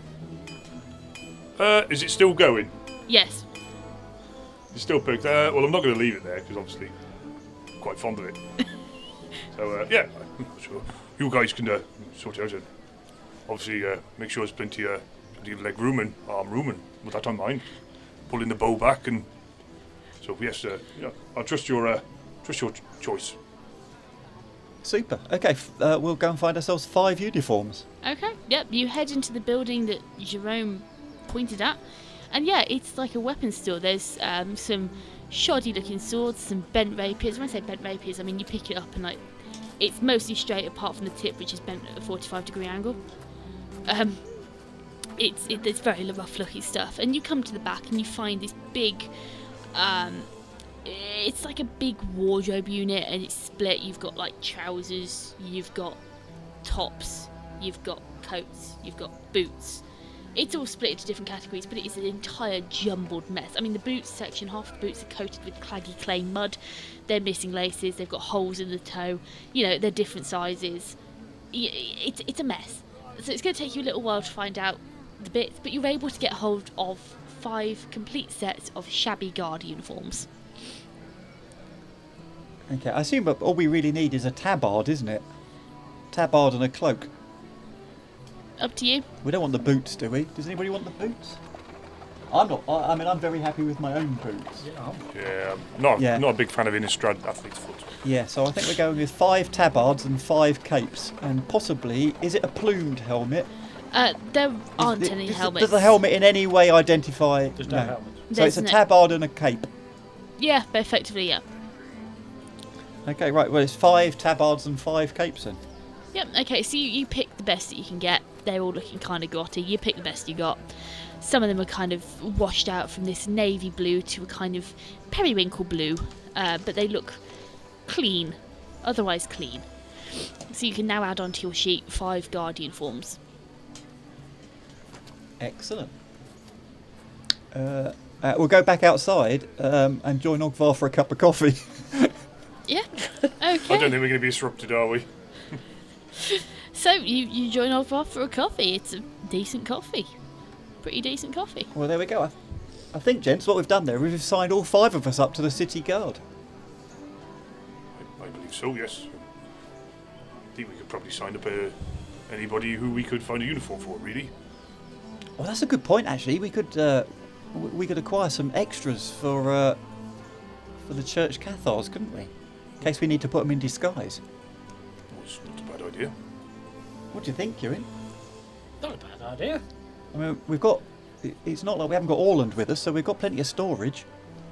Uh, is it still going? Yes. It's still perked. Uh, well, I'm not going to leave it there because obviously I'm quite fond of it. So uh, yeah, sure. You guys can uh, sort it out. And obviously, uh, make sure there's plenty, uh, plenty of leg room and arm room, and with that on mind, pulling the bow back. And so yes, uh, yeah, I trust your uh, trust your ch- choice. Super. Okay, f- uh, we'll go and find ourselves five uniforms. Okay. Yep. You head into the building that Jerome pointed at, and yeah, it's like a weapons store. There's um, some shoddy-looking swords, some bent rapiers. When I say bent rapiers, I mean you pick it up and like it's mostly straight, apart from the tip, which is bent at a forty-five degree angle. Um, it's it, it's very rough-looking stuff, and you come to the back and you find this big. Um, it's like a big wardrobe unit, and it's split. You've got like trousers, you've got tops, you've got coats, you've got boots. It's all split into different categories, but it is an entire jumbled mess. I mean, the boots section, half the boots are coated with claggy clay mud. They're missing laces. They've got holes in the toe. You know, they're different sizes. Y- It's it's a mess. So it's going to take you a little while to find out the bits, but you're able to get hold of five complete sets of shabby guard uniforms. Okay, I assume that all we really need is a tabard, isn't it? Tabard and a cloak. Up to you. We don't want the boots, do we? Does anybody want the boots? I'm not. I, I mean, I'm very happy with my own boots. Yeah. Yeah, I'm not Yeah. not a big fan of Innistrad athlete's foot. Yeah, so I think we're going with five tabards and five capes, and possibly, is it a plumed helmet? Uh, there aren't Is- any does, helmets. Does the helmet in any way identify? There's no helmet. So There's it's a no- tabard and a cape. Yeah, but effectively, yeah. Okay, right. Well, it's five tabards and five capes then. Yep, okay, so you, you pick the best that you can get. They're all looking kind of grotty. You pick the best you got. Some of them are kind of washed out from this navy blue to a kind of periwinkle blue, uh, but they look clean, otherwise clean. So you can now add onto your sheet five guardian forms. Excellent. Uh, uh, we'll go back outside um, and join Ogvar for a cup of coffee. Yeah, okay. I don't think we're going to be disrupted, are we? So you, you join Ogvar for a coffee. It's a decent coffee. Pretty decent coffee. Well, there we go. I, I think, gents, what we've done there is we've signed all five of us up to the city guard. I, I believe so, yes. I think we could probably sign up uh, anybody who we could find a uniform for, really. Well, that's a good point, actually. We could uh, w- we could acquire some extras for uh, for the church Cathars, couldn't we? In case we need to put them in disguise. Well, it's not a bad idea. What do you think, Kieran? Not a bad idea. I mean, we've got... it- It's not like we haven't got Orland with us, so we've got plenty of storage.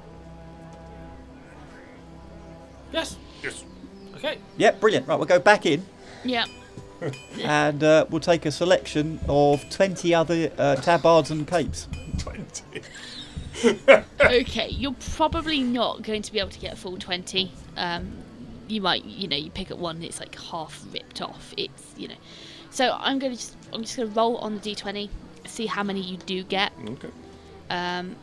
Yes. Yes. Okay. Yep, brilliant. Right, we'll go back in Yeah. and uh, we'll take a selection of twenty other uh, tabards and capes. twenty. Okay, you're probably not going to be able to get a full twenty. Um, you might, you know, you pick up one and it's like half ripped off. It's, you know. So I'm going to just, I'm just going to roll on the d twenty, see how many you do get. Okay. Um,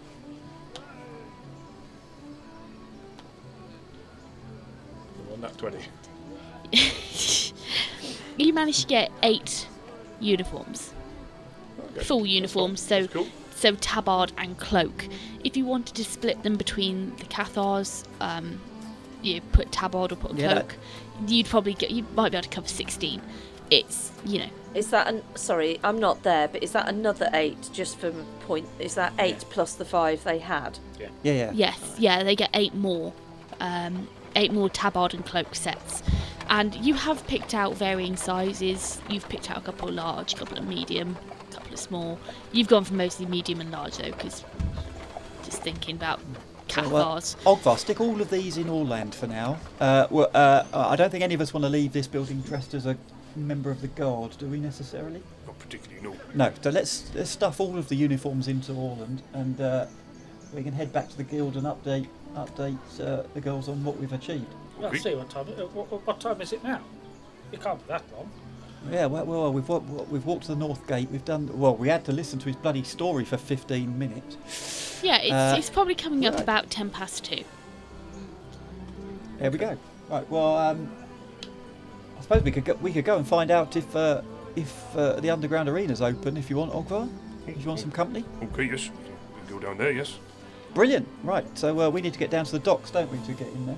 On that twenty. you managed to get eight uniforms, Okay. full uniforms. So, That's cool. so tabard and cloak. If you wanted to split them between the Cathars, um, you put tabard or put a Yeah, that- cloak. You'd probably get, you might be able to cover sixteen. It's, you know, Is that an sorry? I'm not there, but is that another eight? Just for point, is that eight plus the five they had? Yeah, yeah. yes, yeah, they get eight more, um, eight more tabard and cloak sets. And you have picked out varying sizes. You've picked out a couple of large, a couple of medium, a couple of small. You've gone for mostly medium and large though, because just thinking about Cathars. Well, Ogvar, stick all of these in Orland for now. Uh, well, uh, I don't think any of us want to leave this building dressed as a member of the guard, do we necessarily? Not particularly, no. No, so let's, let's stuff all of the uniforms into Orland and uh, we can head back to the guild and update update uh, the girls on what we've achieved. Let's Okay. see what time. Uh, what, what time is it now? It can't be that long. Yeah, well, well we've, wa- we've walked to the North Gate, we've done, well, we had to listen to his bloody story for fifteen minutes. Yeah, it's, Uh, it's probably coming up right. about ten past two. There we go. Right, well, um, I suppose we could go, we could go and find out if uh, if uh, the underground arena's open. If you want, Ogvar, if you want some company. Okay, yes. We can go down there, yes. Brilliant. Right, so uh, we need to get down to the docks, don't we, to get in there?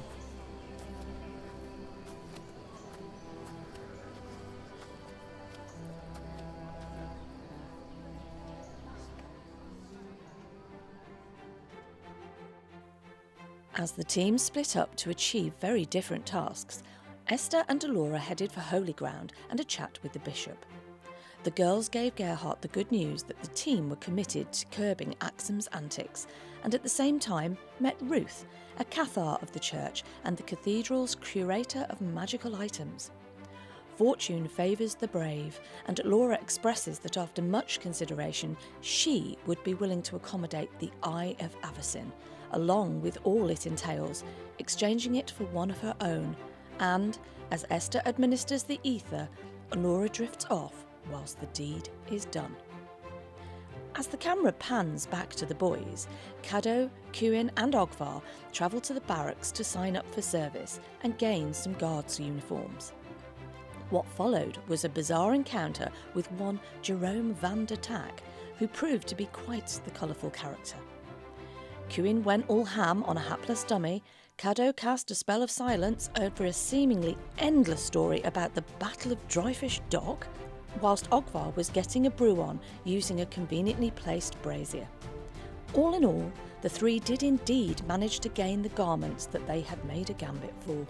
As the team split up to achieve very different tasks, Esther and Delora headed for holy ground and a chat with the bishop. The girls gave Gerhardt the good news that the team were committed to curbing Axum's antics, and at the same time met Ruth, a Cathar of the church and the cathedral's curator of magical items. Fortune favours the brave, and Laura expresses that after much consideration, she would be willing to accommodate the Eye of Avacyn, along with all it entails, exchanging it for one of her own, and, as Esther administers the ether, Laura drifts off whilst the deed is done. As the camera pans back to the boys, Caddo, Cuin and Ogvar travel to the barracks to sign up for service and gain some guards' uniforms. What followed was a bizarre encounter with one Jerome van der Tak, who proved to be quite the colourful character. Cuin went all ham on a hapless dummy, Caddo cast a spell of silence over a seemingly endless story about the Battle of Dryfish Dock, whilst Ogvar was getting a brew on using a conveniently placed brazier. All in all, the three did indeed manage to gain the garments that they had made a gambit for.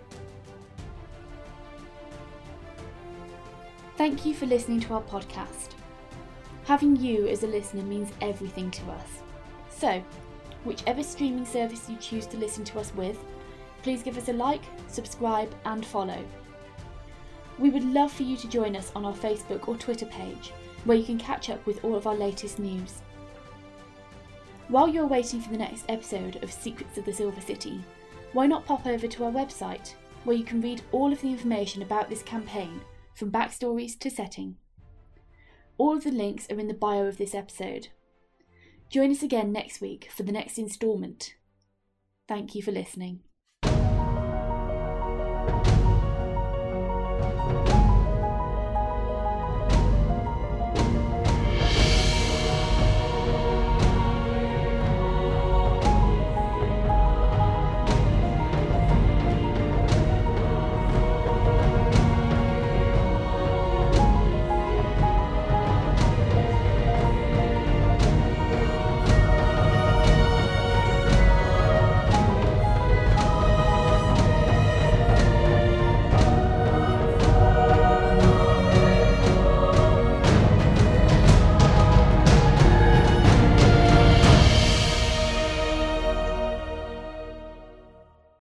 Thank you for listening to our podcast. Having you as a listener means everything to us. So, whichever streaming service you choose to listen to us with, please give us a like, subscribe and follow. We would love for you to join us on our Facebook or Twitter page, where you can catch up with all of our latest news. While you're waiting for the next episode of Secrets of the Silver City, why not pop over to our website, where you can read all of the information about this campaign, from backstories to setting. All of the links are in the bio of this episode. Join us again next week for the next instalment. Thank you for listening.